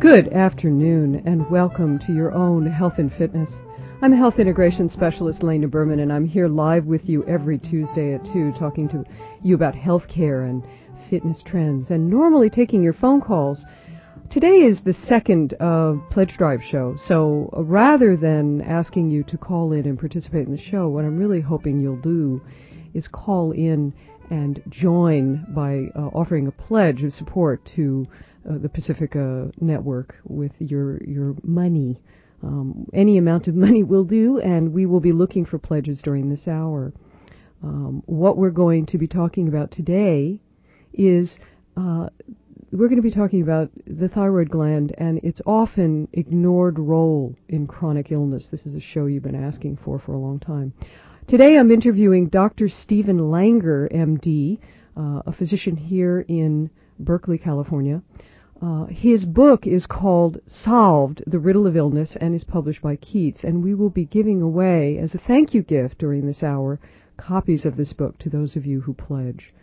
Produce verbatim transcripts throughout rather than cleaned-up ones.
Good afternoon and welcome to your own Health and Fitness. I'm Health Integration Specialist Lena Berman, and I'm here live with you every Tuesday at two talking to you about healthcare and fitness trends and normally taking your phone calls. Today is the second uh, Pledge Drive show, so uh, rather than asking you to call in and participate in the show, what I'm really hoping you'll do is call in and join by uh, offering a pledge of support to uh, the Pacifica Network with your your money. Um, any amount of money will do, and we will be looking for pledges during this hour. Um, what we're going to be talking about today is uh, we're going to be talking about the thyroid gland and its often ignored role in chronic illness. This is a show you've been asking for for a long time. Today I'm interviewing Doctor Stephen Langer, M D, uh, a physician here in Berkeley, California. Uh, his book is called Solved, The Riddle of Illness, and is published by Keats, and we will be giving away, as a thank you gift during this hour, copies of this book to those of you who pledge.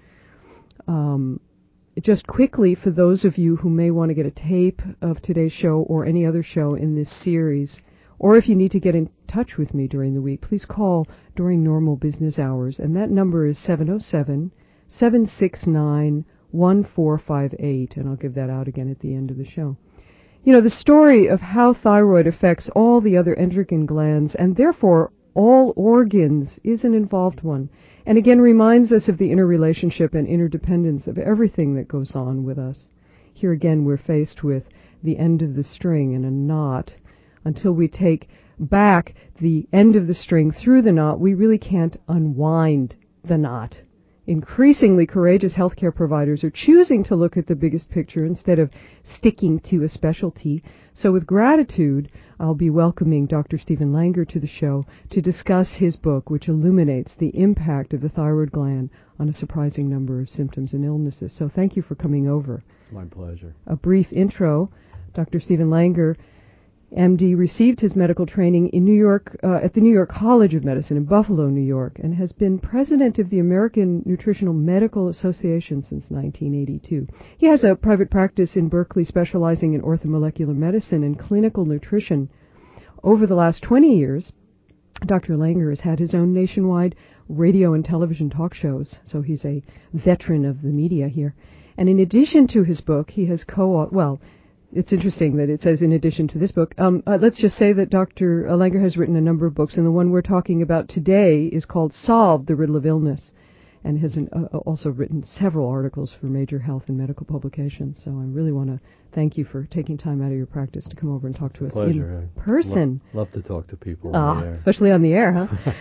Um, just quickly, for those of you who may want to get a tape of today's show or any other show in this series, or if you need to get in touch with me during the week, please call during normal business hours, and that number is seven oh seven, seven six nine, one four five eight, and I'll give that out again at the end of the show. You know, the story of how thyroid affects all the other endocrine glands, and therefore all organs, is an involved one, and again reminds us of the interrelationship and interdependence of everything that goes on with us. Here again we're faced with the end of the string in a knot. Until we take back the end of the string through the knot, we really can't unwind the knot. Increasingly courageous healthcare providers are choosing to look at the biggest picture instead of sticking to a specialty. So with gratitude, I'll be welcoming Doctor Stephen Langer to the show to discuss his book, which illuminates the impact of the thyroid gland on a surprising number of symptoms and illnesses. So thank you for coming over. It's my pleasure. A brief intro. Doctor Stephen Langer, M D, received his medical training in New York uh, at the New York College of Medicine in Buffalo, New York, and has been president of the American Nutritional Medical Association since nineteen eighty-two. He has a private practice in Berkeley specializing in orthomolecular medicine and clinical nutrition. Over the last twenty years, Doctor Langer has had his own nationwide radio and television talk shows, so he's a veteran of the media here. And in addition to his book, he has co-authored, well, it's interesting that it says in addition to this book. Um, uh, let's just say that Doctor Langer has written a number of books, and the one we're talking about today is called Solved, The Riddle of Illness, and has an, uh, also written several articles for major health and medical publications. So I really want to thank you for taking time out of your practice to come over and talk to us Pleasure. in person. Love, love to talk to people Ah, on the air. Especially on the air,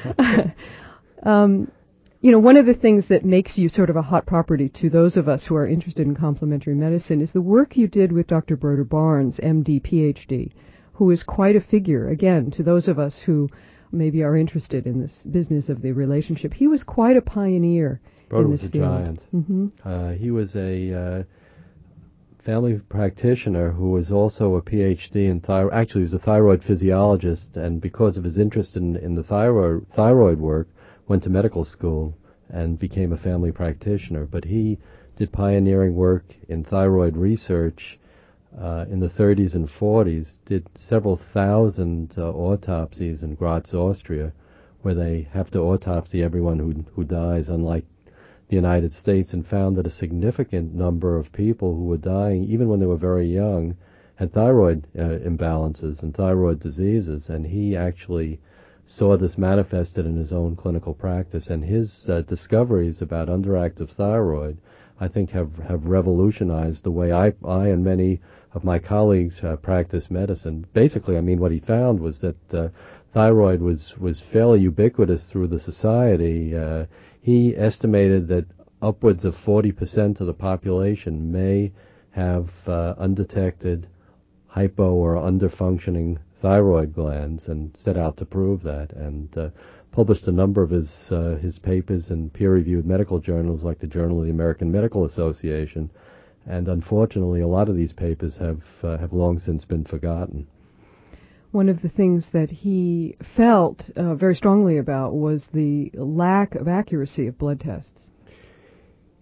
huh? um, You know, one of the things that makes you sort of a hot property to those of us who are interested in complementary medicine is the work you did with Doctor Broder Barnes, M D, P H D, who is quite a figure, again, to those of us who maybe are interested in this business of the relationship. He was quite a pioneer Broder in this was a field. giant. Mm-hmm. Uh, he was a uh, family practitioner who was also a P H D in thyroid. Actually, he was a thyroid physiologist, and because of his interest in, in the thyroid, thyroid work, went to medical school and became a family practitioner. But he did pioneering work in thyroid research uh, in the thirties and forties, did several thousand uh, autopsies in Graz, Austria, where they have to autopsy everyone who, who dies, unlike the United States, and found that a significant number of people who were dying, even when they were very young, had thyroid uh, imbalances and thyroid diseases, and he actually saw this manifested in his own clinical practice, and his uh, discoveries about underactive thyroid, I think, have, have revolutionized the way I, I and many of my colleagues uh, practice medicine. Basically, I mean, what he found was that uh, thyroid was, was fairly ubiquitous through the society. Uh, he estimated that upwards of forty percent of the population may have uh, undetected hypo or underfunctioning thyroid glands, and set out to prove that, and uh, published a number of his uh, his papers in peer-reviewed medical journals like the Journal of the American Medical Association, and unfortunately a lot of these papers have uh, have long since been forgotten. One of the things that he felt uh, very strongly about was the lack of accuracy of blood tests.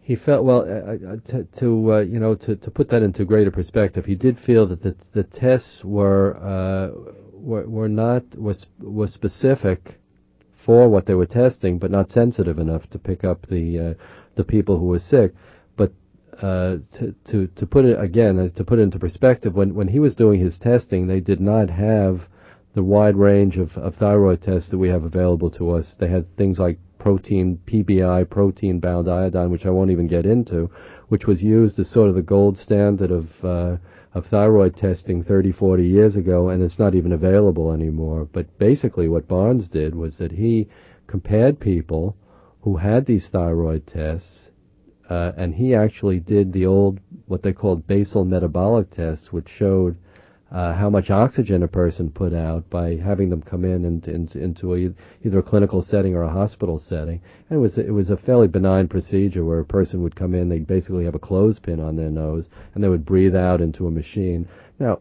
he felt well uh, uh, to, to uh, you know to, to put that into greater perspective. He did feel that the the tests were uh, were, were not was was specific for what they were testing, but not sensitive enough to pick up the uh, the people who were sick. But uh, to to to put it again, uh, to put it into perspective, when when he was doing his testing, they did not have the wide range of, of thyroid tests that we have available to us. They had things like protein P B I, protein-bound iodine, which I won't even get into, which was used as sort of the gold standard of uh, of thyroid testing thirty, forty years ago, and it's not even available anymore. But basically what Barnes did was that he compared people who had these thyroid tests, uh, and he actually did the old, what they called basal metabolic tests, which showed Uh, how much oxygen a person put out by having them come in and, and into a, either a clinical setting or a hospital setting. And it was it was a fairly benign procedure where a person would come in, they'd basically have a clothespin on their nose, and they would breathe out into a machine. Now,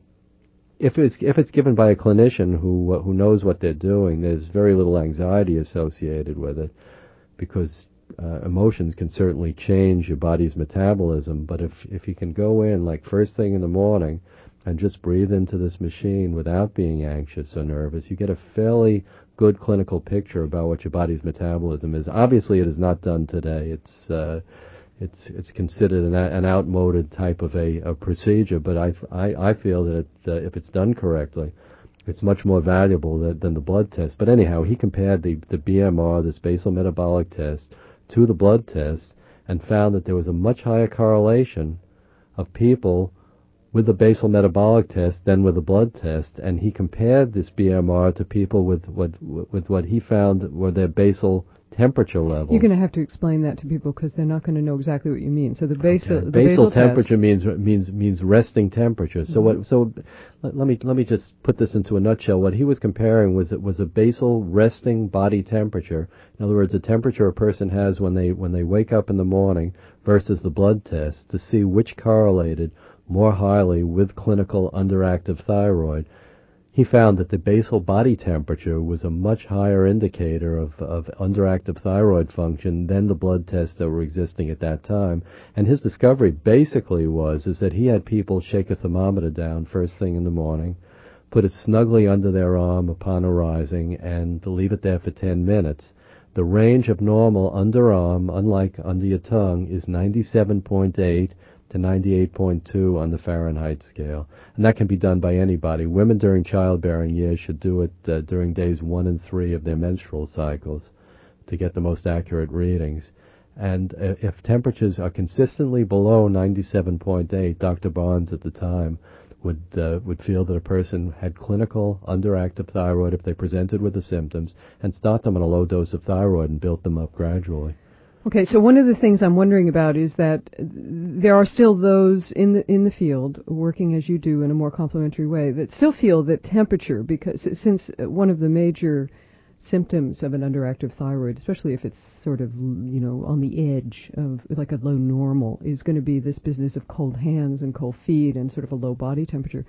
if it's if it's given by a clinician who uh, who knows what they're doing, there's very little anxiety associated with it, because uh, emotions can certainly change your body's metabolism. But if if you can go in like first thing in the morning and just breathe into this machine without being anxious or nervous, you get a fairly good clinical picture about what your body's metabolism is. Obviously, it is not done today. It's uh, it's it's considered an, an outmoded type of a, a procedure, but I, I, I feel that it, uh, if it's done correctly, it's much more valuable than, than the blood test. But anyhow, he compared the, the B M R, this basal metabolic test, to the blood test and found that there was a much higher correlation of people with the basal metabolic test than with the blood test, and he compared this B M R to people with what with what he found were their basal temperature levels. You're going to have to explain that to people because they're not going to know exactly what you mean. So the basal, okay. the basal, basal temperature test means means means resting temperature. So mm-hmm. what? So let, let me let me just put this into a nutshell. What he was comparing was it was a basal resting body temperature. In other words, the temperature a person has when they when they wake up in the morning versus the blood test, to see which correlated more highly with clinical underactive thyroid. He found that the basal body temperature was a much higher indicator of, of underactive thyroid function than the blood tests that were existing at that time. And his discovery basically was is that he had people shake a thermometer down first thing in the morning, put it snugly under their arm upon arising, and leave it there for ten minutes. The range of normal underarm, unlike under your tongue, is ninety-seven point eight to ninety-eight point two on the Fahrenheit scale. And that can be done by anybody. Women during childbearing years should do it uh, during days one and three of their menstrual cycles to get the most accurate readings. And uh, if temperatures are consistently below ninety-seven point eight, Doctor Barnes at the time would uh, would feel that a person had clinical underactive thyroid if they presented with the symptoms, and start them on a low dose of thyroid and built them up gradually. Okay, so one of the things I'm wondering about is that there are still those in the in the field working as you do in a more complementary way that still feel that temperature, because since one of the major symptoms of an underactive thyroid, especially if it's sort of, you know, on the edge of like a low normal, is going to be this business of cold hands and cold feet and sort of a low body temperature.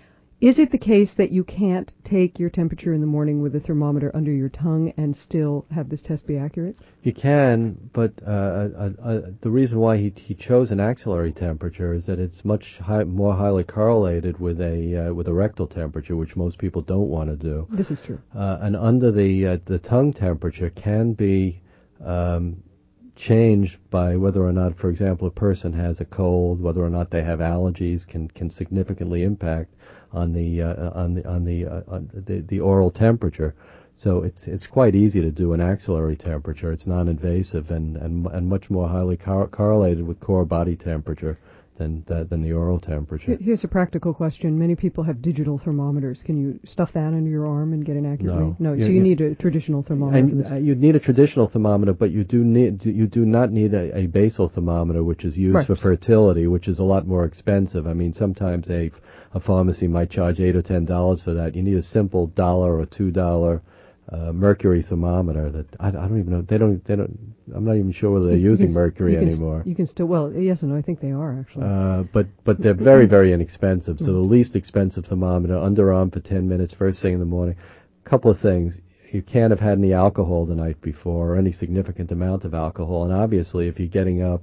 Is it the case that you can't take your temperature in the morning with a thermometer under your tongue and still have this test be accurate? You can, but uh, uh, uh, the reason why he he chose an axillary temperature is that it's much high, more highly correlated with a uh, with a rectal temperature, which most people don't want to do. This is true. Uh, and under the uh, the tongue temperature can be um, changed by whether or not, for example, a person has a cold, whether or not they have allergies, can can significantly impact on the uh, on the on the, uh, on the the oral temperature. So it's it's quite easy to do an axillary temperature. It's non-invasive and and and much more highly cor- correlated with core body temperature than uh, than the oral temperature. Here's a practical question. Many people have digital thermometers. Can you stuff that under your arm and get an accurate No. read? No. You, So you, you need a traditional thermometer. And for this. uh, you'd need a traditional thermometer, but you do need you do not need a, a basal thermometer, which is used right. for fertility, which is a lot more expensive. I mean, sometimes a a pharmacy might charge eight or ten dollars for that. You need a simple dollar or two dollar uh, mercury thermometer. That I, I don't even know. They don't. They don't. I'm not even sure whether they're you using can, mercury you can anymore. St- you can still. Well, yes and no. I think they are actually. Uh, but but they're very very inexpensive. So mm. the least expensive thermometer, underarm for ten minutes, first thing in the morning. A couple of things. You can't have had any alcohol the night before or any significant amount of alcohol. And obviously, if you're getting up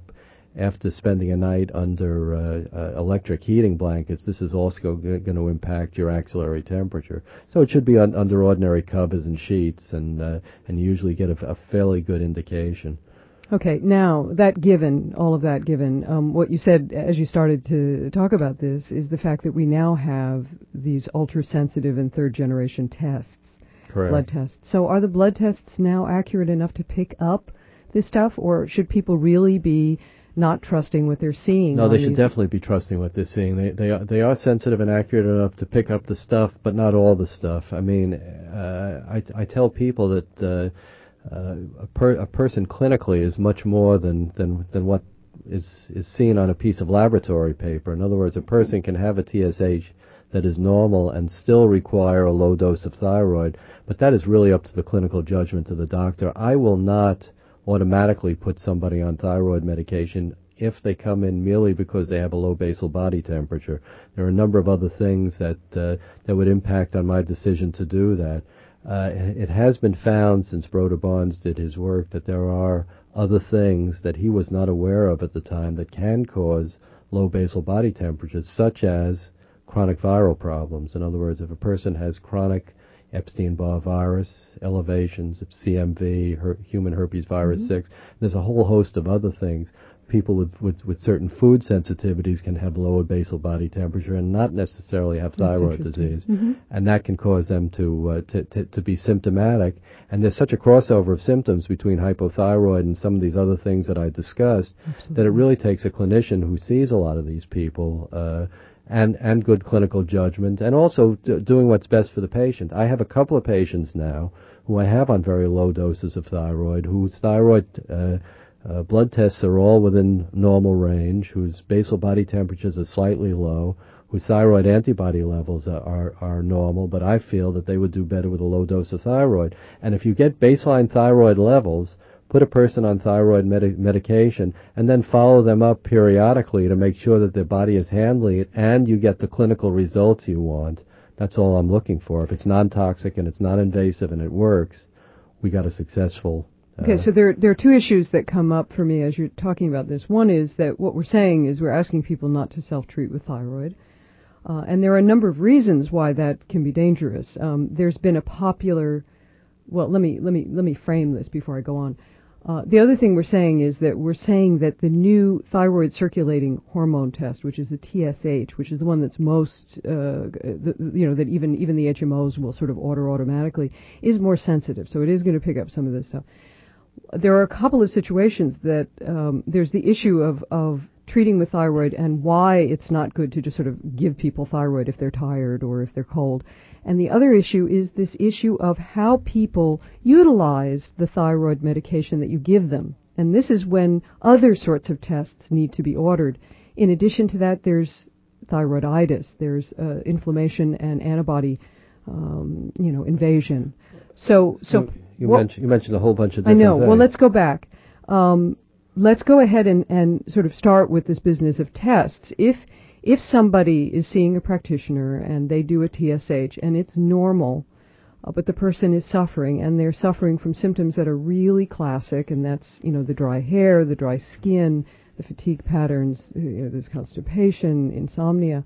after spending a night under uh, uh, electric heating blankets, this is also going to impact your axillary temperature. So it should be un- under ordinary covers and sheets, and uh, and usually get a, a fairly good indication. Okay, now, that given, all of that given, um, what you said as you started to talk about this is the fact that we now have these ultra-sensitive and third-generation tests, Correct. blood tests. So are the blood tests now accurate enough to pick up this stuff, or should people really be not trusting what they're seeing? No, they should these? definitely be trusting what they're seeing. They they are, they are sensitive and accurate enough to pick up the stuff, but not all the stuff. I mean, uh, I, I tell people that... Uh, Uh, a, per, a person clinically is much more than, than, than what is, is seen on a piece of laboratory paper. In other words, a person can have a T S H that is normal and still require a low dose of thyroid, but that is really up to the clinical judgment of the doctor. I will not automatically put somebody on thyroid medication if they come in merely because they have a low basal body temperature. There are a number of other things that uh, that would impact on my decision to do that. Uh, it has been found since Broder Barnes did his work that there are other things that he was not aware of at the time that can cause low basal body temperatures, such as chronic viral problems. In other words, if a person has chronic Epstein-Barr virus elevations, C M V, her, human herpes virus mm-hmm. six, there's a whole host of other things. People with, with, with certain food sensitivities can have lower basal body temperature and not necessarily have thyroid disease. Mm-hmm. And that can cause them to, uh, to, to, to be symptomatic. And there's such a crossover of symptoms between hypothyroid and some of these other things that I discussed Absolutely. That it really takes a clinician who sees a lot of these people uh, and, and good clinical judgment and also d- doing what's best for the patient. I have a couple of patients now who I have on very low doses of thyroid whose thyroid uh, Uh, blood tests are all within normal range, whose basal body temperatures are slightly low, whose thyroid antibody levels are, are, are normal, but I feel that they would do better with a low dose of thyroid. And if you get baseline thyroid levels, put a person on thyroid medi- medication, and then follow them up periodically to make sure that their body is handling it, and you get the clinical results you want. That's all I'm looking for. If it's non-toxic and it's non-invasive and it works, we got a successful Okay, so there there are two issues that come up for me as you're talking about this. One is that what we're saying is we're asking people not to self-treat with thyroid, uh, and there are a number of reasons why that can be dangerous. Um, there's been a popular, well, let me let me let me frame this before I go on. Uh, the other thing we're saying is that we're saying that the new thyroid circulating hormone test, which is the T S H, which is the one that's most, uh, the, you know, that even even the H M Os will sort of order automatically, is more sensitive. So it is going to pick up some of this stuff. There are a couple of situations that um, there's the issue of, of treating with thyroid and why it's not good to just sort of give people thyroid if they're tired or if they're cold. And the other issue is this issue of how people utilize the thyroid medication that you give them. And this is when other sorts of tests need to be ordered. In addition to that, there's thyroiditis. There's uh, inflammation and antibody, um, you know, invasion. So, so... You, you, mentioned, you mentioned a whole bunch of different I know. things. Well, let's go back. Um, let's go ahead and, and sort of start with this business of tests. If if somebody is seeing a practitioner and they do a T S H and it's normal, uh, but the person is suffering and they're suffering from symptoms that are really classic, and that's, you know, the dry hair, the dry skin, the fatigue patterns, you know, there's constipation, insomnia,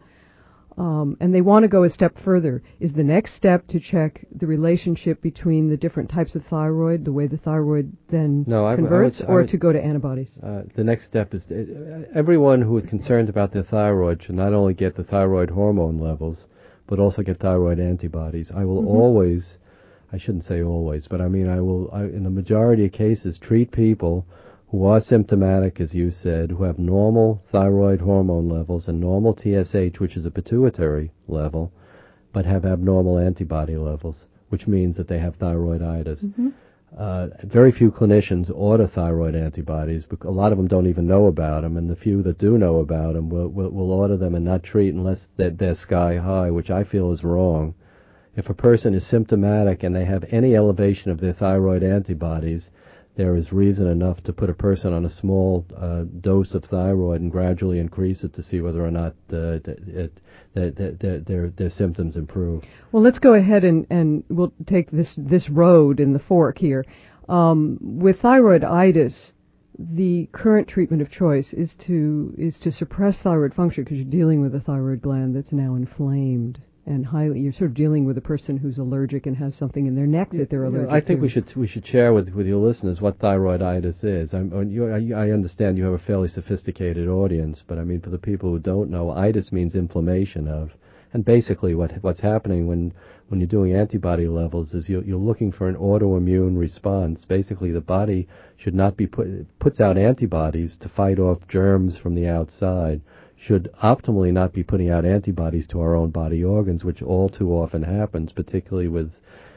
Um, and they want to go a step further. Is the next step to check the relationship between the different types of thyroid, the way the thyroid then no, I, converts, I would, I or would, to go to antibodies? Uh, the next step is uh, everyone who is concerned about their thyroid should not only get the thyroid hormone levels, but also get thyroid antibodies. I will mm-hmm. always, I shouldn't say always, but I mean I will, I, in the majority of cases, treat people who are symptomatic, as you said, who have normal thyroid hormone levels and normal T S H, which is a pituitary level, but have abnormal antibody levels, which means that they have thyroiditis. Mm-hmm. Uh, very few clinicians order thyroid antibodies. A lot of them don't even know about them, and the few that do know about them will, will, will order them and not treat unless they're, they're sky high, which I feel is wrong. If a person is symptomatic and they have any elevation of their thyroid antibodies, there is reason enough to put a person on a small uh, dose of thyroid and gradually increase it to see whether or not uh, it, it, it, their, their, their symptoms improve. Well, let's go ahead and, and we'll take this, this road in the fork here. Um, with thyroiditis, the current treatment of choice is to is to suppress thyroid function because you're dealing with a thyroid gland that's now inflamed and highly. You're sort of dealing with a person who's allergic and has something in their neck that they're allergic to. I think to. we should we should share with with your listeners what thyroiditis is. I'm, you, I, I understand you have a fairly sophisticated audience, but I mean for the people who don't know, itis means inflammation of. And basically, what what's happening when, when you're doing antibody levels is you're, you're looking for an autoimmune response. Basically, the body should not be put puts out antibodies to fight off germs from the outside. Should optimally not be putting out antibodies to our own body organs, which all too often happens, particularly with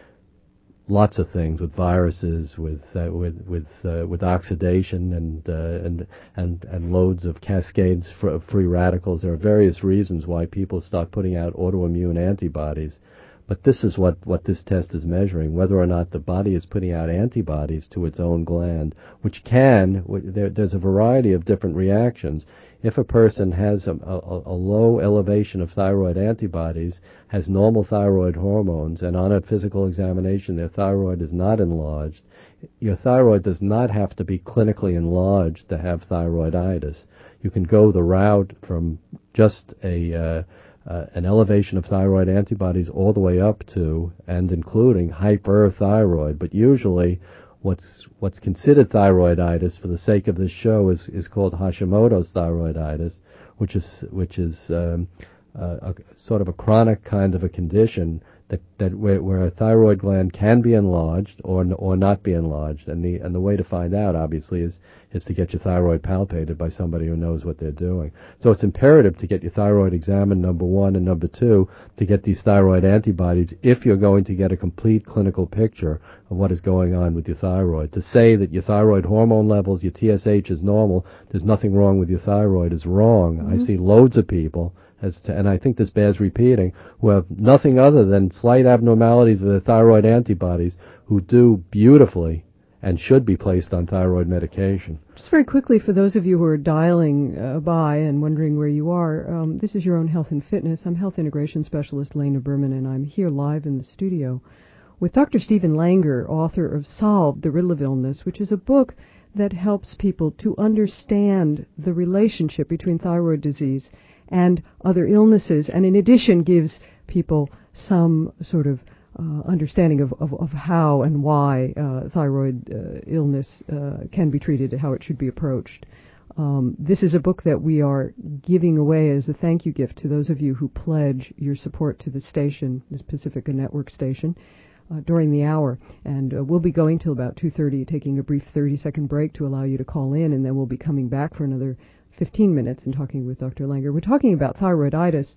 lots of things, with viruses, with uh, with with uh, with oxidation and uh, and and and loads of cascades of free radicals. There are various reasons why people start putting out autoimmune antibodies, but this is what what this test is measuring: whether or not the body is putting out antibodies to its own gland, which can. There, there's a variety of different reactions. If a person has a, a, a low elevation of thyroid antibodies, has normal thyroid hormones, and on a physical examination their thyroid is not enlarged, your thyroid does not have to be clinically enlarged to have thyroiditis. You can go the route from just a uh, uh, an elevation of thyroid antibodies all the way up to and including hyperthyroid, but usually What's what's considered thyroiditis for the sake of this show is, is called Hashimoto's thyroiditis, which is which is um, uh, a, sort of a chronic kind of a condition that, that where, where a thyroid gland can be enlarged or or not be enlarged, and the and the way to find out obviously is is to get your thyroid palpated by somebody who knows what they're doing. So it's imperative to get your thyroid examined, number one, and number two, to get these thyroid antibodies if you're going to get a complete clinical picture of what is going on with your thyroid. To say that your thyroid hormone levels, your T S H is normal, there's nothing wrong with your thyroid is wrong. Mm-hmm. I see loads of people, as to, and I think this bears repeating, who have nothing other than slight abnormalities of their thyroid antibodies who do beautifully and should be placed on thyroid medication. Just very quickly, for those of you who are dialing uh, by and wondering where you are, um, this is Your Own Health and Fitness. I'm health integration specialist Lena Berman, and I'm here live in the studio with Doctor Stephen Langer, author of Solved, The Riddle of Illness, which is a book that helps people to understand the relationship between thyroid disease and other illnesses, and in addition gives people some sort of uh, understanding of, of, of how and why uh, thyroid uh, illness uh, can be treated and how it should be approached. Um, this is a book that we are giving away as a thank you gift to those of you who pledge your support to the station, this Pacifica Network station, Uh, during the hour, and uh, we'll be going till about two thirty, taking a brief thirty-second break to allow you to call in, and then we'll be coming back for another fifteen minutes and talking with Doctor Langer. We're talking about thyroiditis.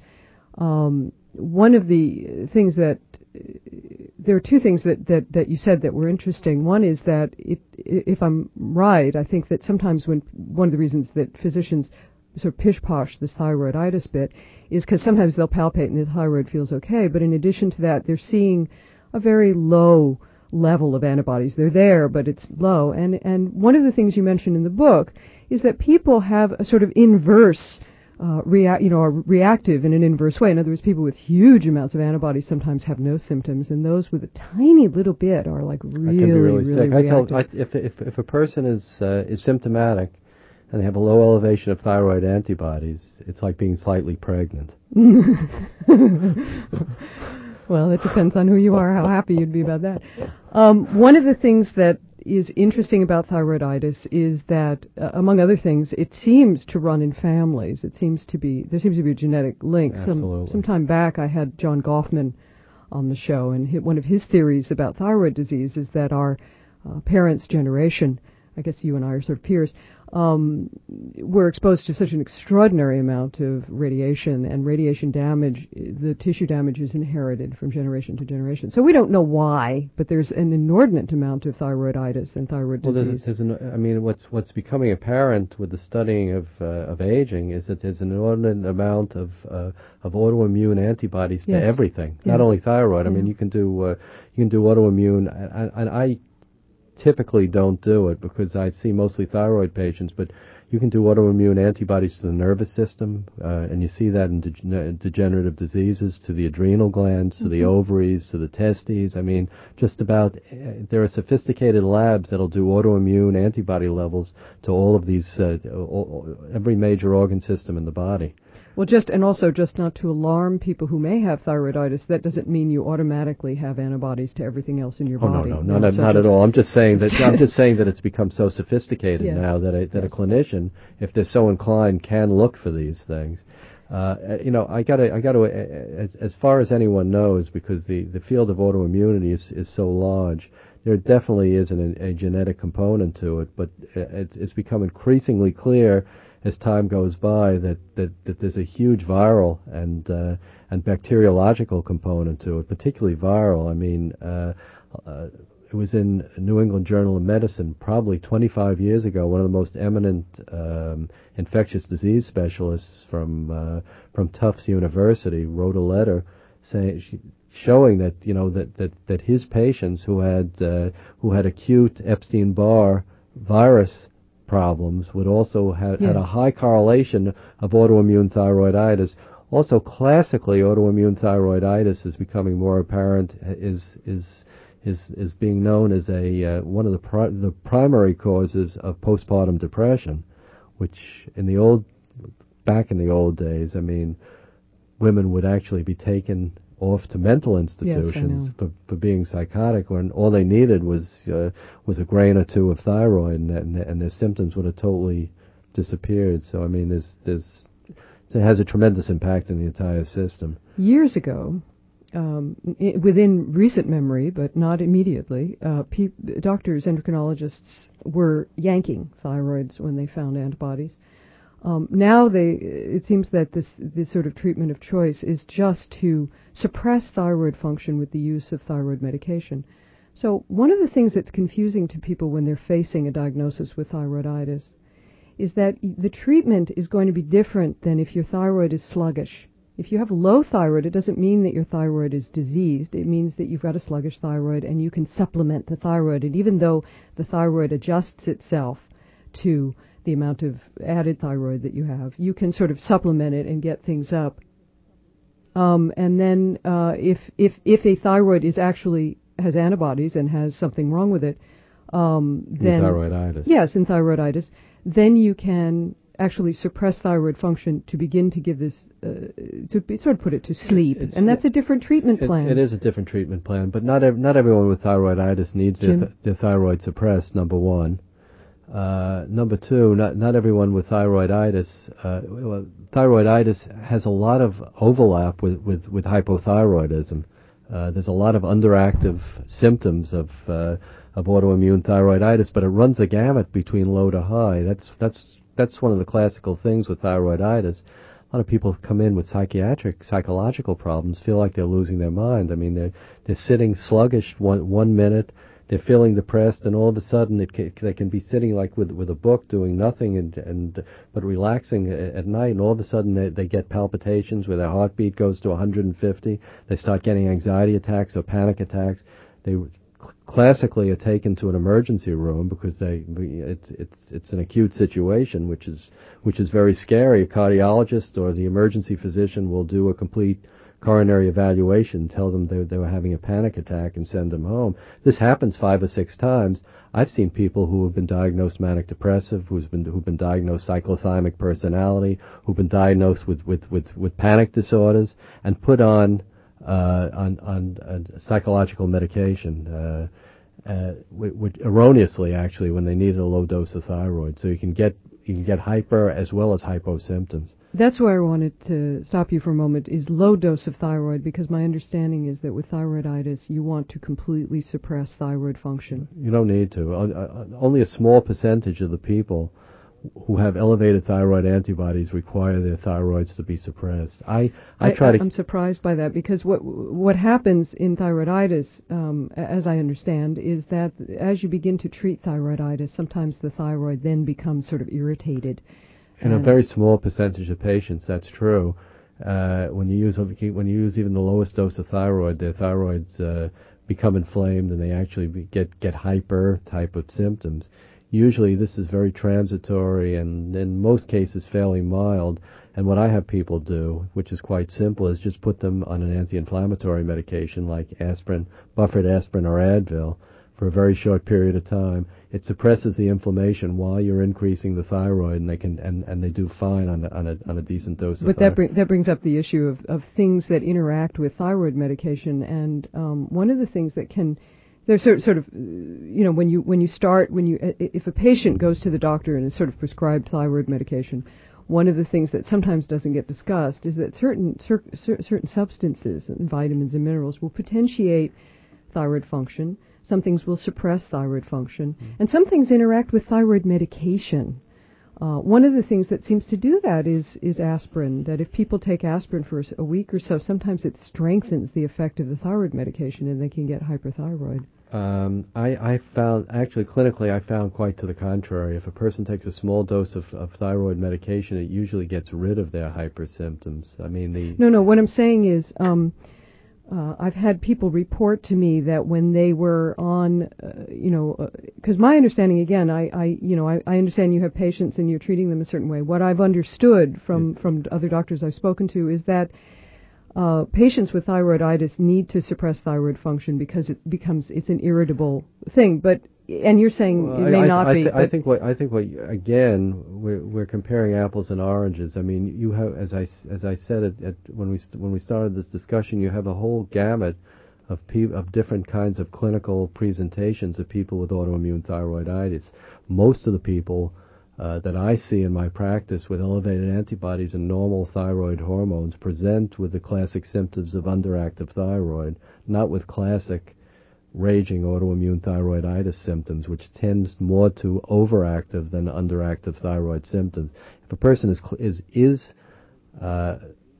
Um, one of the things that uh, there are two things that, that, that you said that were interesting. One is that, it, if I'm right, I think that sometimes when one of the reasons that physicians sort of pish-posh this thyroiditis bit is because sometimes they'll palpate and the thyroid feels okay, but in addition to that, they're seeing a very low level of antibodies. They're there, but it's low. And and one of the things you mentioned in the book is that people have a sort of inverse, uh, rea- you know, are reactive in an inverse way. In other words, people with huge amounts of antibodies sometimes have no symptoms, and those with a tiny little bit are like really, I can be really, really sick. reactive. I tell, I, if if if a person is uh, is symptomatic and they have a low elevation of thyroid antibodies, it's like being slightly pregnant. Well, it depends on who you are, how happy you'd be about that. Um, one of the things that is interesting about thyroiditis is that, uh, among other things, it seems to run in families. It seems to be, there seems to be a genetic link. Absolutely. Some, some time back, I had John Goffman on the show, and one of his theories about thyroid disease is that our uh, parents' generation, I guess you and I are sort of peers, um, were exposed to such an extraordinary amount of radiation, and radiation damage, the tissue damage is inherited from generation to generation. So we don't know why, but there's an inordinate amount of thyroiditis and thyroid well, disease. There's, there's an, I mean, what's what's becoming apparent with the studying of uh, of aging is that there's an inordinate amount of uh, of autoimmune antibodies to yes. everything, yes. not only thyroid. Yeah. I mean, you can do uh, you can do autoimmune, and I, I typically don't do it because I see mostly thyroid patients, but You can do autoimmune antibodies to the nervous system, uh, and you see that in de- degenerative diseases, to the adrenal glands, to mm-hmm. the ovaries, to the testes. I mean, just about, uh, there are sophisticated labs that'll do autoimmune antibody levels to all of these, uh, all, every major organ system in the body. Well, just, and also just not to alarm people who may have thyroiditis, that doesn't mean you automatically have antibodies to everything else in your oh, body. No, no, no, no, so not at all. I'm just saying that, I'm just saying that it's become so sophisticated yes. now that a, that yes. a clinician, if they're so inclined, can look for these things. Uh, you know, I gotta, I gotta, uh, as, as far as anyone knows, because the, the field of autoimmunity is, is so large, there definitely is an, a genetic component to it, but it's, it's become increasingly clear as time goes by that, that, that there's a huge viral and uh, and bacteriological component to it, particularly viral. I mean, uh, uh, it was in New England Journal of Medicine probably twenty-five years ago. One of the most eminent um, infectious disease specialists from uh, from Tufts University wrote a letter saying, showing that you know that, that, that his patients who had uh, who had acute Epstein-Barr virus problems would also have yes. had a high correlation of autoimmune thyroiditis. Also, classically, autoimmune thyroiditis is becoming more apparent. is is is is being known as a uh, one of the pri- the primary causes of postpartum depression, which in the old back in the old days, I mean, women would actually be taken off to mental institutions yes, for, for being psychotic when all they needed was uh, was a grain or two of thyroid, and, and and their symptoms would have totally disappeared. So I mean, there's there's it has a tremendous impact in the entire system. Years ago, um, I- within recent memory, but not immediately, uh, pe- doctors, endocrinologists were yanking thyroids when they found antibodies. Um, now they, it seems that this this sort of treatment of choice is just to suppress thyroid function with the use of thyroid medication. So one of the things that's confusing to people when they're facing a diagnosis with thyroiditis is that the treatment is going to be different than if your thyroid is sluggish. If you have low thyroid, it doesn't mean that your thyroid is diseased. It means that you've got a sluggish thyroid and you can supplement the thyroid. And even though the thyroid adjusts itself to the amount of added thyroid that you have, you can sort of supplement it and get things up. Um, and then uh, if if if a thyroid is actually has antibodies and has something wrong with it, um, then thyroiditis. Yes, in thyroiditis, then you can actually suppress thyroid function to begin to give this uh, to be, sort of put it to sleep, it's, and that's a different treatment it, plan. It is a different treatment plan, but not ev- not everyone with thyroiditis needs their, th- their thyroid suppressed. Number one. Uh, number two, not not everyone with thyroiditis. Uh, well, thyroiditis has a lot of overlap with, with, with hypothyroidism. Uh, there's a lot of underactive symptoms of uh, of autoimmune thyroiditis, but it runs the gamut between low to high. That's that's that's one of the classical things with thyroiditis. A lot of people come in with psychiatric, psychological problems, feel like they're losing their mind. I mean, they're they're sitting sluggish one one minute. They're feeling depressed, and all of a sudden it can, they can be sitting like with with a book, doing nothing, and and but relaxing at night. And all of a sudden they, they get palpitations where their heartbeat goes to one hundred fifty. They start getting anxiety attacks or panic attacks. They classically are taken to an emergency room because they it's it's it's an acute situation, which is which is very scary. A cardiologist or the emergency physician will do a complete coronary evaluation, tell them they, they were having a panic attack, and send them home. This happens five or six times. I've seen people who have been diagnosed manic depressive, who's been who've been diagnosed cyclothymic personality, who've been diagnosed with with with, with panic disorders, and put on uh, on on uh, psychological medication, uh, uh, w- w- erroneously actually, when they needed a low dose of thyroid. So you can get you can get hyper as well as hypo symptoms. That's why I wanted to stop you for a moment, is low dose of thyroid, because my understanding is that with thyroiditis, you want to completely suppress thyroid function. You don't need to. Uh, only a small percentage of the people who have elevated thyroid antibodies require their thyroids to be suppressed. I, I, I try I, to... I'm surprised by that, because what what happens in thyroiditis, um, as I understand, is that as you begin to treat thyroiditis, sometimes the thyroid then becomes sort of irritated. In a very small percentage of patients, that's true. Uh, when you use when you use even the lowest dose of thyroid, their thyroids uh, become inflamed, and they actually be, get get hyper type of symptoms. usually this is very transitory and in most cases fairly mild. And what I have people do, which is quite simple, is just put them on an anti-inflammatory medication like aspirin, buffered aspirin or Advil for a very short period of time. It suppresses the inflammation while you're increasing the thyroid, and they can and, and they do fine on a, on a on a decent dose of but thyroid. that bring, that brings up the issue of, of things that interact with thyroid medication, and um, one of the things that can there's sort, sort of you know when you when you start when you if a patient goes to the doctor and is sort of prescribed thyroid medication, one of the things that sometimes doesn't get discussed is that certain cer- certain substances and vitamins and minerals will potentiate thyroid function. Some things will suppress thyroid function, mm. and some things interact with thyroid medication. Uh, one of the things that seems to do that is is aspirin, that if people take aspirin for a week or so, sometimes it strengthens the effect of the thyroid medication and they can get hyperthyroid. Um, I, I found, actually clinically, I found quite to the contrary. If a person takes a small dose of, of thyroid medication, it usually gets rid of their hyper symptoms. I mean, the... No, no, what I'm saying is... Um, Uh, I've had people report to me that when they were on, uh, you know, because uh, my understanding, again, I, I you know, I, I understand you have patients and you're treating them a certain way. What I've understood from, from other doctors I've spoken to is that uh, patients with thyroiditis need to suppress thyroid function because it becomes, it's an irritable thing. But and you're saying well, it may I, not I, be. Th- I think what I think what again we're we're comparing apples and oranges. I mean, you have, as I as I said at, at when we st- when we started this discussion, you have a whole gamut of pe- of different kinds of clinical presentations of people with autoimmune thyroiditis. Most of the people uh, that I see in my practice with elevated antibodies and normal thyroid hormones present with the classic symptoms of underactive thyroid, not with classic raging autoimmune thyroiditis symptoms, which tends more to overactive than underactive thyroid symptoms. If a person is is is uh,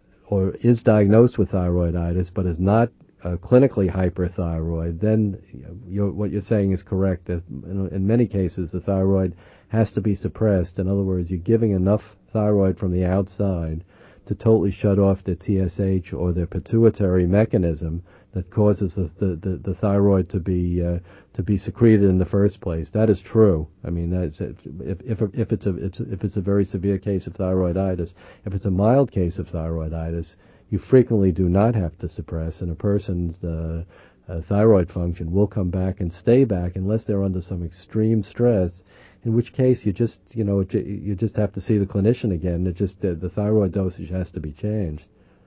or is diagnosed with thyroiditis but is not uh, clinically hyperthyroid, then you're, what you're saying is correct. That in, in many cases the thyroid has to be suppressed. In other words, you're giving enough thyroid from the outside to totally shut off their T S H or their pituitary mechanism that causes the the, the, the thyroid to be uh, to be secreted in the first place. That is true. I mean, that's, if if if it's a it's, if it's a very severe case of thyroiditis, if it's a mild case of thyroiditis, you frequently do not have to suppress, and a person's uh, uh, thyroid function will come back and stay back unless they're under some extreme stress. In which case, you just you know you just have to see the clinician again. It just uh, the thyroid dosage has to be changed.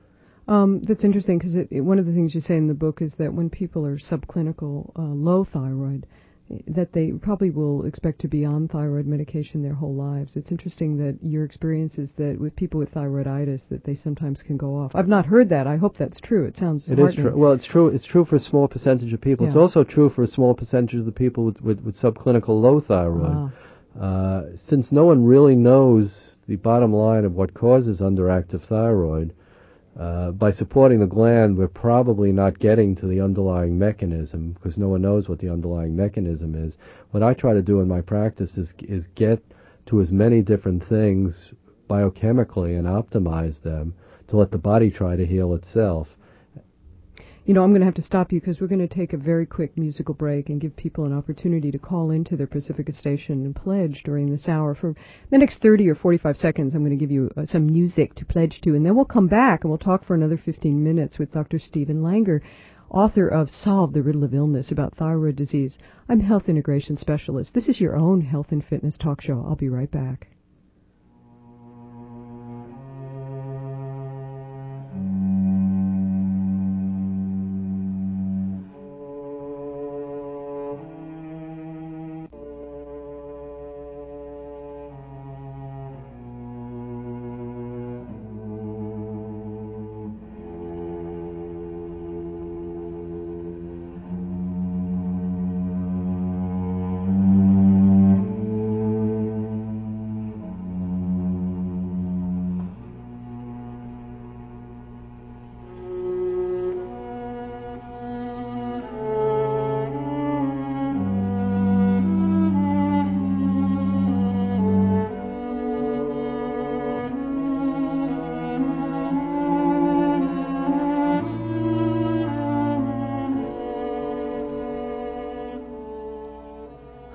Um, that's interesting because it, it, one of the things you say in the book is that when people are subclinical, uh, low thyroid, that they probably will expect to be on thyroid medication their whole lives. It's interesting that your experience is that with people with thyroiditis that they sometimes can go off. I've not heard that. I hope that's true. It sounds It is true. Well, it's true. It's true for a small percentage of people. Yeah. It's also true for a small percentage of the people with, with, with subclinical low thyroid. Ah. Uh, since no one really knows the bottom line of what causes underactive thyroid, Uh, by supporting the gland, we're probably not getting to the underlying mechanism because no one knows what the underlying mechanism is. What I try to do in my practice is is get to as many different things biochemically and optimize them to let the body try to heal itself. You know, I'm going to have to stop you because we're going to take a very quick musical break and give people an opportunity to call into their Pacifica station and pledge during this hour. For the next thirty or forty-five seconds, I'm going to give you uh, some music to pledge to, and then we'll come back and we'll talk for another fifteen minutes with Doctor Stephen Langer, author of Solve the Riddle of Illness about thyroid disease. I'm health integration specialist. This is your own health and fitness talk show. I'll be right back.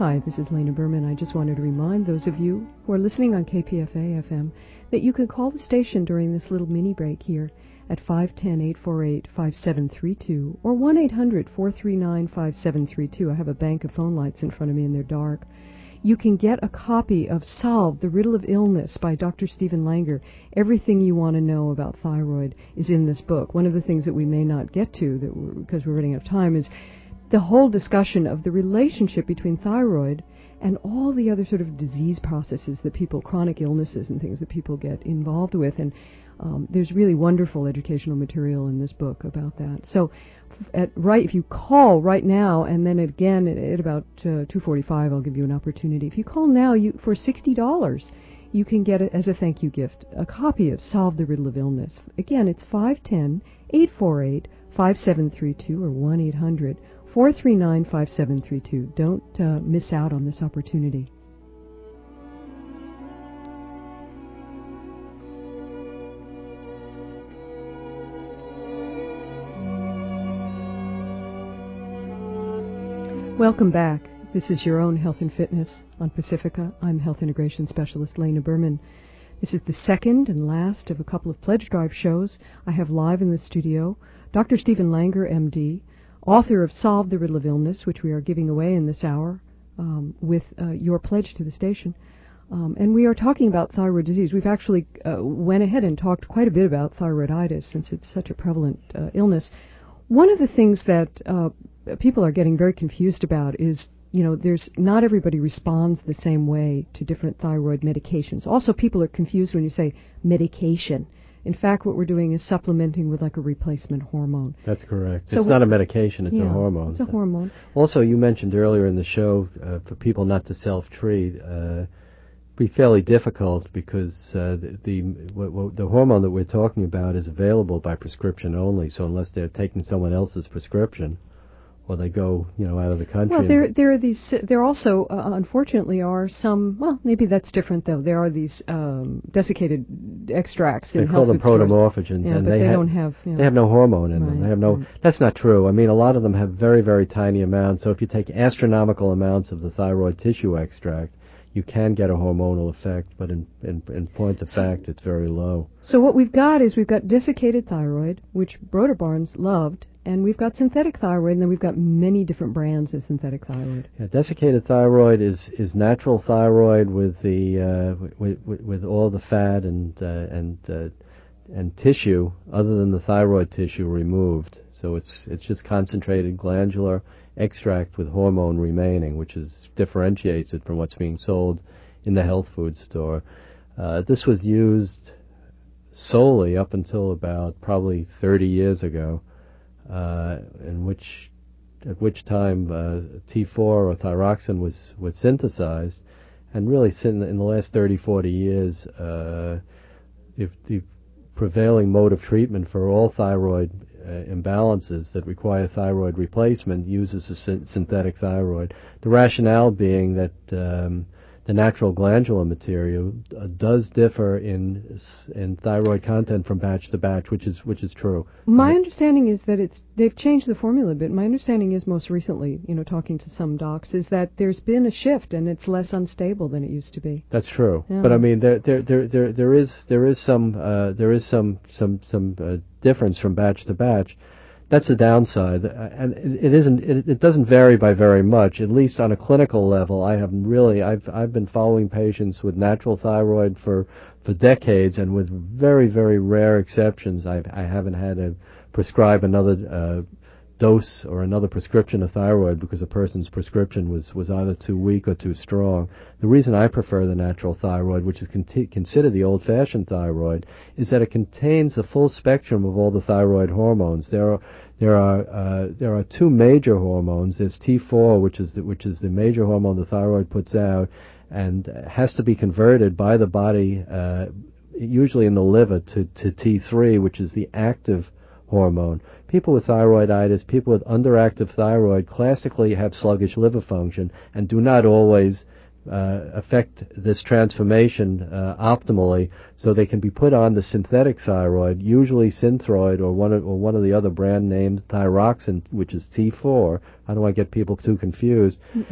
Hi, this is Lena Berman. I just wanted to remind those of you who are listening on K P F A F M that you can call the station during this little mini break here at five one zero, eight four eight, five seven three two or one eight hundred, four three nine, five seven three two. I have a bank of phone lights in front of me and they're dark. You can get a copy of Solve, The Riddle of Illness by Doctor Stephen Langer. Everything you want to know about thyroid is in this book. One of the things that we may not get to, that we're, because we're running out of time, is the whole discussion of the relationship between thyroid and all the other sort of disease processes that people, chronic illnesses and things that people get involved with. And um, there's really wonderful educational material in this book about that. So at right, if you call right now, and then again at, at about uh, two forty-five, I'll give you an opportunity. If you call now, you for sixty dollars, you can get it as a thank you gift, a copy of Solve the Riddle of Illness. Again, it's five one zero, eight four eight, five seven three two or one eight hundred, four three nine, five seven three two. Don't uh, miss out on this opportunity. Welcome back. This is Your Own Health and Fitness on Pacifica. I'm Health Integration Specialist Lena Berman. This is the second and last of a couple of Pledge Drive shows I have live in the studio. Doctor Stephen Langer, M D, author of Solve the Riddle of Illness, which we are giving away in this hour um, with uh, your pledge to the station. Um, and we are talking about thyroid disease. We've actually uh, went ahead and talked quite a bit about thyroiditis since it's such a prevalent uh, illness. One of the things that uh, people are getting very confused about is, you know, there's not everybody responds the same way to different thyroid medications. Also, people are confused when you say medication. In fact, what we're doing is supplementing with like a replacement hormone. That's correct. So it's not a medication, it's yeah, a hormone. It's a hormone. Also, you mentioned earlier in the show uh, for people not to self-treat, uh, be fairly difficult because uh, the the, w- w- the hormone that we're talking about is available by prescription only. So unless they're taking someone else's prescription, or they go, you know, out of the country. Well, there there are these. There also, uh, unfortunately, are some. Well, maybe that's different though. There are these um, desiccated extracts in they call health them food stores. protomorphogens, Yeah, and but they, they ha- don't have. You know, they have no hormone in right, them. They have no. Right. That's not true. I mean, a lot of them have very very tiny amounts. So if you take astronomical amounts of the thyroid tissue extract, you can get a hormonal effect, but in, in, in point of fact, it's very low. So what we've got is we've got desiccated thyroid, which Broder Barnes loved, and we've got synthetic thyroid, and then we've got many different brands of synthetic thyroid. Yeah, desiccated thyroid is, is natural thyroid with the uh, with, with, with all the fat and uh, and uh, and tissue other than the thyroid tissue removed. So it's it's just concentrated glandular extract with hormone remaining, which is differentiates it from what's being sold in the health food store. Uh, this was used solely up until about probably thirty years ago, uh, in which at which time uh, T four or thyroxine was was synthesized, and really in the last thirty, forty years, uh, if the prevailing mode of treatment for all thyroid uh, imbalances that require thyroid replacement uses a sy- synthetic thyroid. The rationale being that um, the natural glandular material uh, does differ in in thyroid content from batch to batch, which is which is true. My right? understanding is that it's they've changed the formula a bit. My understanding is most recently, you know, talking to some docs, is that there's been a shift and it's less unstable than it used to be. That's true. Yeah. But I mean, there there there there, there is there is some uh, there is some some some uh, difference from batch to batch. That's the downside, uh, and it, it isn't. It, it doesn't vary by very much. At least on a clinical level, I have really. I've I've been following patients with natural thyroid for, for decades, and with very very rare exceptions, I've I haven't had to prescribe another uh, dose or another prescription of thyroid because a person's prescription was was either too weak or too strong. The reason I prefer the natural thyroid, which is conti- considered the old-fashioned thyroid, is that it contains the full spectrum of all the thyroid hormones. There are there are uh, there are two major hormones. There's T four, which is the, which is the major hormone the thyroid puts out, and has to be converted by the body, uh, usually in the liver, to, to T three, which is the active hormone. People with thyroiditis, people with underactive thyroid, classically have sluggish liver function and do not always uh, affect this transformation uh, optimally, so they can be put on the synthetic thyroid, usually Synthroid or one of, or one of the other brand names, thyroxine, which is T four. I don't want to get people too confused. Mm-mm.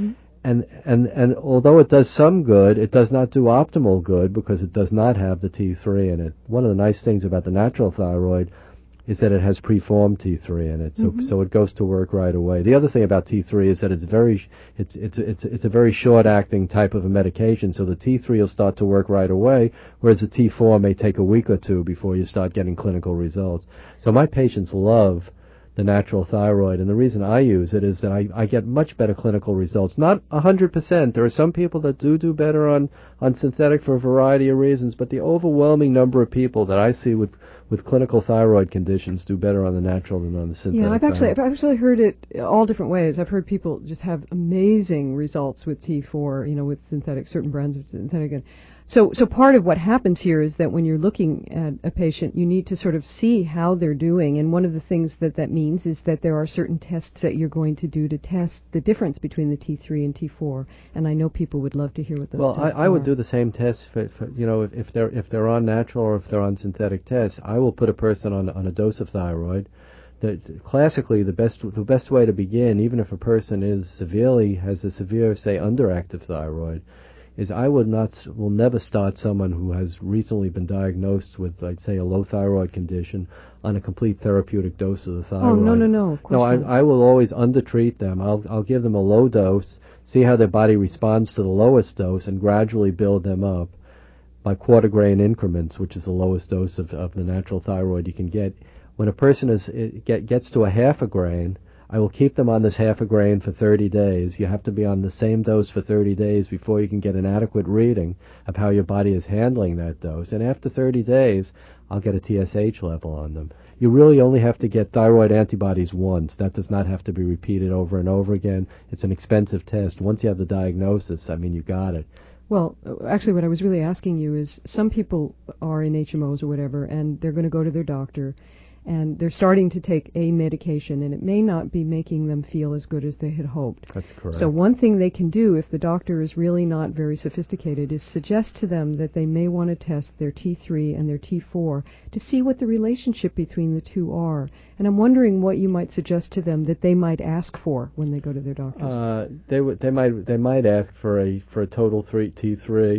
and, and, and although it does some good, it does not do optimal good because it does not have the T three in it. One of the nice things about the natural thyroid is that it has preformed T three in it, so mm-hmm. so it goes to work right away. The other thing about T three is that it's very it's it's it's it's a very short-acting type of a medication, so the T three will start to work right away, whereas the T four may take a week or two before you start getting clinical results. So my patients love the natural thyroid, and the reason I use it is that I, I get much better clinical results. Not one hundred percent. There are some people that do do better on, on synthetic for a variety of reasons, but the overwhelming number of people that I see with, with clinical thyroid conditions do better on the natural than on the synthetic. Yeah, I've actually, thyroid. I've actually heard it all different ways. I've heard people just have amazing results with T four, you know, with synthetic, certain brands of synthetic. And So, so part of what happens here is that when you're looking at a patient, you need to sort of see how they're doing. And one of the things that that means is that there are certain tests that you're going to do to test the difference between the T three and T four. And I know people would love to hear what those well, tests I, I are. Well, I would do the same tests for, for you know, if, if they're if they're on natural or if they're on synthetic tests. I will put a person on on a dose of thyroid. The, classically, the best the best way to begin, even if a person is severely has a severe, say, underactive thyroid, is I would not, will never start someone who has recently been diagnosed with, I'd say, a low thyroid condition on a complete therapeutic dose of the thyroid. Oh, no, no, no, of course No, I, not. I will always undertreat them. I'll, I'll give them a low dose, see how their body responds to the lowest dose, and gradually build them up by quarter grain increments, which is the lowest dose of, of the natural thyroid you can get. When a person is it get, gets to a half a grain, I will keep them on this half a grain for thirty days. You have to be on the same dose for thirty days before you can get an adequate reading of how your body is handling that dose. And after thirty days, I'll get a T S H level on them. You really only have to get thyroid antibodies once. That does not have to be repeated over and over again. It's an expensive test. Once you have the diagnosis, I mean, you got it. Well, actually, what I was really asking you is some people are in H M Os or whatever, and they're going to go to their doctor, and they're starting to take a medication, and it may not be making them feel as good as they had hoped. That's correct. So one thing they can do, if the doctor is really not very sophisticated, is suggest to them that they may want to test their T three and their T four to see what the relationship between the two are. And I'm wondering what you might suggest to them that they might ask for when they go to their doctors. Uh, they w- they might they might ask for a for a total three T three,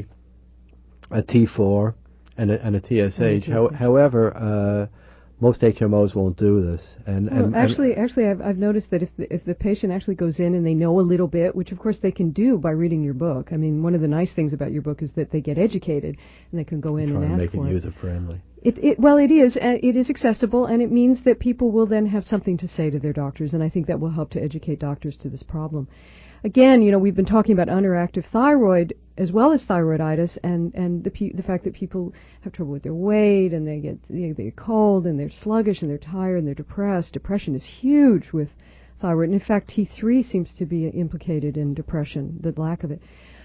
a T four, and a, and a T S H. How, however. Uh, Most H M Os won't do this, and, well, and actually, and actually, I've I've noticed that if the, if the patient actually goes in and they know a little bit, which of course they can do by reading your book. I mean, one of the nice things about your book is that they get educated and they can go in and ask make for it it. user friendly. It, it well, it is uh, it is accessible, and it means that people will then have something to say to their doctors, and I think that will help to educate doctors to this problem. Again, you know, we've been talking about underactive thyroid as well as thyroiditis, and, and the pe- the fact that people have trouble with their weight, and they get they get cold, and they're sluggish, and they're tired, and they're depressed. Depression is huge with thyroid, and in fact, T three seems to be implicated in depression, the lack of it.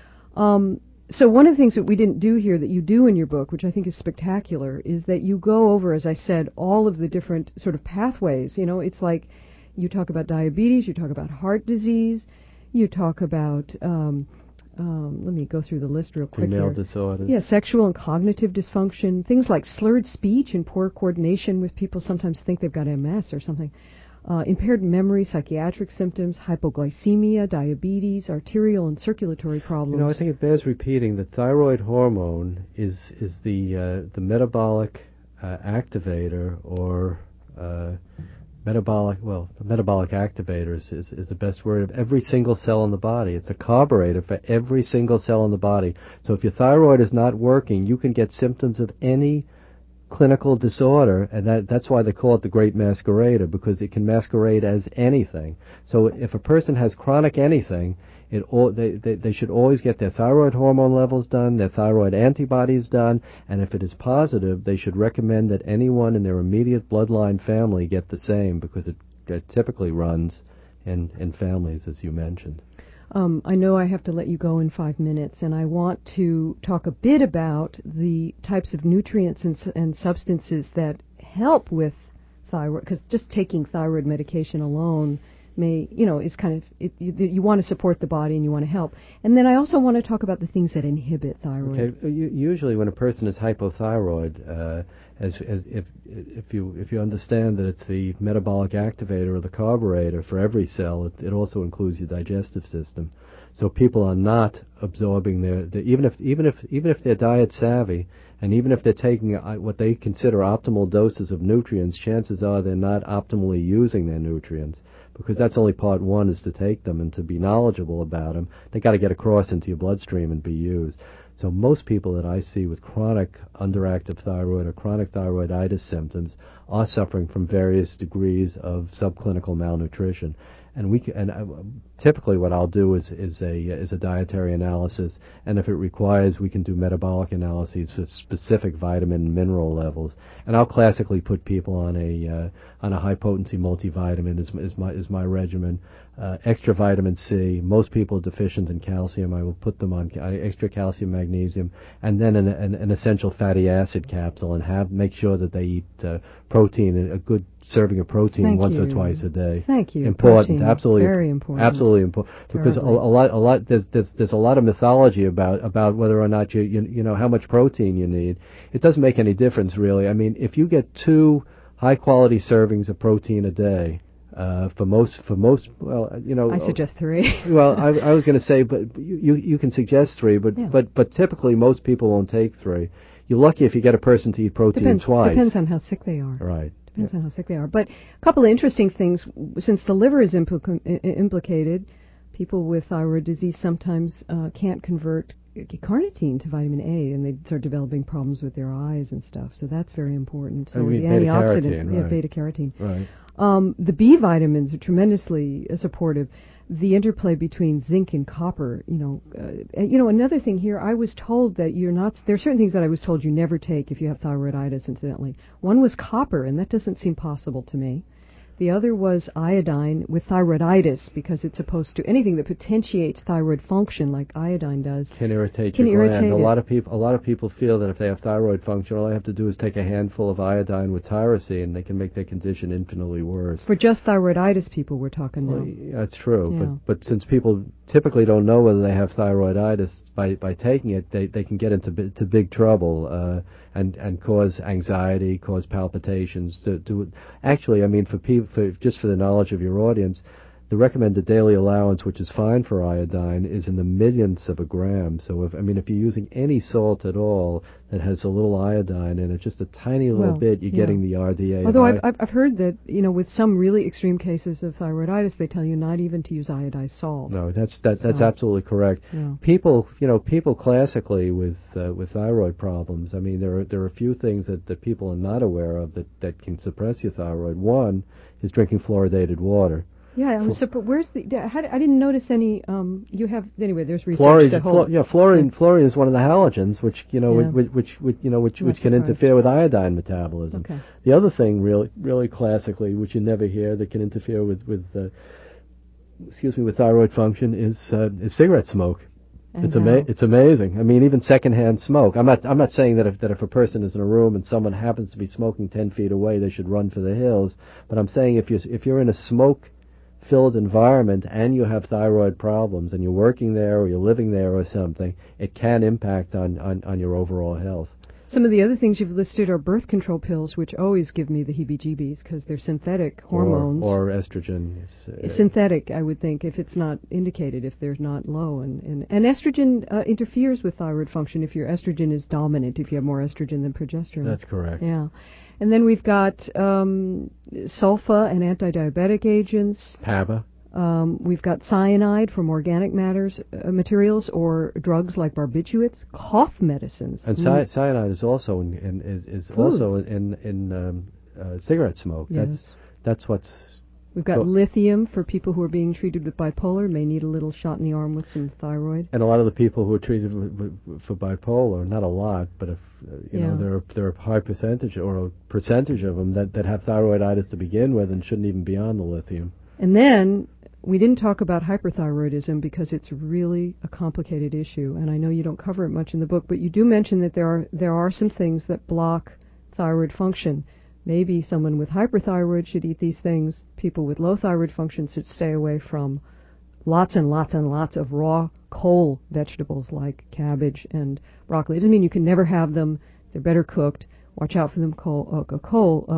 Um, so one of the things that we didn't do here that you do in your book, which I think is spectacular, is that you go over, as I said, all of the different sort of pathways. You know, it's like you talk about diabetes, you talk about heart disease, you talk about, um, um, let me go through the list real quick Female here. disorders. Yeah, sexual and cognitive dysfunction, things like slurred speech and poor coordination with people sometimes think they've got M S or something. Uh, impaired memory, psychiatric symptoms, hypoglycemia, diabetes, arterial and circulatory problems. You know, I think it bears repeating that thyroid hormone is is the uh, the metabolic uh, activator or uh, metabolic, well, the metabolic activator is, is, is the best word of every single cell in the body. It's a carburetor for every single cell in the body. So if your thyroid is not working, you can get symptoms of any clinical disorder, and that, that's why they call it the great masquerader, because it can masquerade as anything. So if a person has chronic anything, it all, they, they, they should always get their thyroid hormone levels done, their thyroid antibodies done, and if it is positive, they should recommend that anyone in their immediate bloodline family get the same, because it, it typically runs in, in families, as you mentioned. Um, I know I have to let you go in five minutes, and I want to talk a bit about the types of nutrients and, and substances that help with thyroid, because just taking thyroid medication alone may, you know, is kind of, it, you, you want to support the body and you want to help. And then I also want to talk about the things that inhibit thyroid. Okay. Usually when a person is hypothyroid, uh, as, as if if you if you understand that it's the metabolic activator or the carburetor for every cell, it, it also includes your digestive system. So people are not absorbing their, their even if even if even if they're diet savvy, and even if they're taking uh, what they consider optimal doses of nutrients, chances are they're not optimally using their nutrients, because that's only part one, is to take them and to be knowledgeable about them. They got to get across into your bloodstream and be used. So most people that I see with chronic underactive thyroid or chronic thyroiditis symptoms are suffering from various degrees of subclinical malnutrition. And we can, and uh, typically what I'll do is is a is a dietary analysis, and if it requires, we can do metabolic analyses of specific vitamin and mineral levels. And I'll classically put people on a uh, on a high potency multivitamin is is my is my regimen. Uh, extra vitamin C. Most people deficient in calcium, I will put them on uh, extra calcium, magnesium, and then an, an, an essential fatty acid capsule, and have make sure that they eat uh, protein, a good serving of protein Thank once you. or twice a day. Thank you. Important, Protein, absolutely, very important, absolutely important. Because a, a lot, a lot, there's, there's there's a lot of mythology about about whether or not you, you you know how much protein you need. It doesn't make any difference really. I mean, if you get two high quality servings of protein a day. Uh, for most, for most, well, you know, I suggest three. well, I, I was going to say, but you, you you can suggest three, but Yeah. but but typically most people won't take three. You're lucky if you get a person to eat protein Depends, twice. depends on how sick they are. Right. Depends Yeah. on how sick they are. But a couple of interesting things. Since the liver is implica- i- implicated, people with thyroid disease sometimes uh, can't convert carnitine to vitamin A, and they start developing problems with their eyes and stuff. So that's very important. So I mean, the beta-carotene, antioxidant, yeah, right. beta carotene. Right. Um, the B vitamins are tremendously uh, supportive. The interplay between zinc and copper, you know, uh, and, you know, another thing here, I was told that you're not, there are certain things that I was told you never take if you have thyroiditis, incidentally. One was copper, and that doesn't seem possible to me. The other was iodine with thyroiditis, because it's supposed to, anything that potentiates thyroid function like iodine does. Can irritate Can your irritate gland. A it. lot of people, a lot of people feel that if they have thyroid function, all they have to do is take a handful of iodine with tyrosine, and they can make their condition infinitely worse. For just thyroiditis people we're talking now. Well, yeah, that's true, Yeah. but but since people typically don't know whether they have thyroiditis, by by taking it, they they can get into bi- to big trouble uh, and and cause anxiety, cause palpitations. To, to actually, I mean, for people, for just for the knowledge of your audience, the recommended daily allowance, which is fine for iodine, is in the millionths of a gram. So, if I mean, if you're using any salt at all that has a little iodine in it, just a tiny little Well, bit, you're yeah. getting the R D A. Although And I've, I- I've I've heard that, you know, with some really extreme cases of thyroiditis, they tell you not even to use iodized salt. No, that's that, that's So, absolutely correct. yeah. People, you know, people classically with uh, with thyroid problems. I mean, there are there are a few things that, that people are not aware of that, that can suppress your thyroid. One is drinking fluoridated water. Yeah, I was surprised. Where's the? d- How, I didn't notice any. Um, you have anyway. There's research Fluoride, that flu- hold. yeah, fluorine, fluorine is one of the halogens, which you know, Yeah. which, which, which you know, which, Not which can surprised. interfere with iodine metabolism. Okay. The other thing, really, really classically, which you never hear, that can interfere with with, uh, excuse me, with thyroid function, is uh, is cigarette smoke. And It's ama- how? It's amazing. I mean, even secondhand smoke. I'm not. I'm not saying that if that if a person is in a room and someone happens to be smoking ten feet away, they should run for the hills. But I'm saying if you if you're in a smoke-filled environment and you have thyroid problems and you're working there or you're living there or something, it can impact on on, on your overall health. Some of the other things you've listed are birth control pills, which always give me the heebie-jeebies because they're synthetic hormones. Or, or estrogen. It's, uh, Synthetic, I would think, if it's not indicated, if they're not low. And, and, and estrogen uh, interferes with thyroid function if your estrogen is dominant, if you have more estrogen than progesterone. That's correct. Yeah. And then we've got um, sulfa and anti-diabetic agents. P A B A. Um, we've got cyanide from organic matters, uh, materials or drugs like barbiturates, cough medicines. And Mm. cy- cyanide is also in, in is, is Foods. also in in um, uh, cigarette smoke. Yes. That's that's what's We've got So- lithium for people who are being treated with bipolar, may need a little shot in the arm with some thyroid. And a lot of the people who are treated with, with, for bipolar, not a lot, but if uh, you Yeah. know, there are there are a high percentage or a percentage of them that, that have thyroiditis to begin with and shouldn't even be on the lithium. And then we didn't talk about hyperthyroidism because it's really a complicated issue, and I know you don't cover it much in the book, but you do mention that there are there are some things that block thyroid function. Maybe someone with hyperthyroid should eat these things. People with low thyroid function should stay away from lots and lots and lots of raw coal vegetables like cabbage and broccoli. It doesn't mean you can never have them. They're better cooked. Watch out for them coal, uh, coal uh,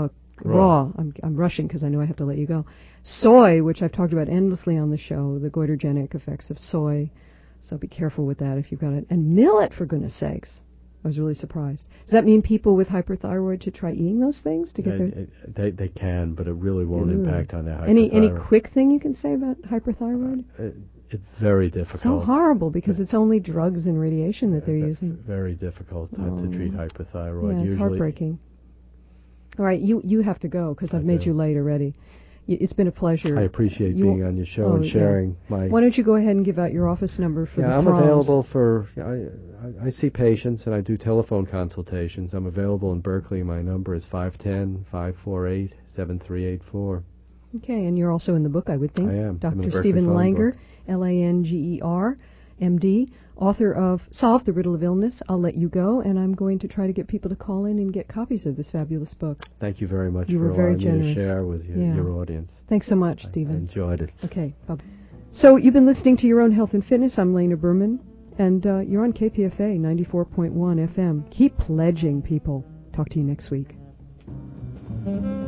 Raw. raw. I'm, I'm rushing because I know I have to let you go. Soy, which I've talked about endlessly on the show, the goiterogenic effects of soy. So be careful with that if you've got it. And millet, for goodness sakes. I was really surprised. Does that mean people with hyperthyroid should try eating those things to get Uh, their... they, they can, but it really won't Ooh. impact on their hyperthyroid. Any any quick thing you can say about hyperthyroid? Uh, it, it's very difficult. So horrible because it's only drugs and radiation that they're uh, using. Very difficult to, oh. to treat hyperthyroid. Yeah, it's Usually, heartbreaking. All right, you, you have to go because I've made do. you late already. It's been a pleasure. I appreciate you, being on your show oh, and sharing yeah. my... Why don't you go ahead and give out your office number for yeah, the I'm throngs. available for... I, I, I see patients and I do telephone consultations. I'm available in Berkeley. My number is five one zero, five four eight, seven three eight four. Okay, and you're also in the book, I would think. I am. Doctor Stephen Langer, L A N G E R, M D, author of Solve the Riddle of Illness. I'll let you go, and I'm going to try to get people to call in and get copies of this fabulous book. Thank you very much you for were very allowing generous. me to share with your, yeah. your audience. Thanks so much, I, Stephen. I enjoyed it. Okay, bye-bye. So you've been listening to Your Own Health and Fitness. I'm Lena Berman, and uh, you're on K P F A ninety-four point one F M. Keep pledging, people. Talk to you next week.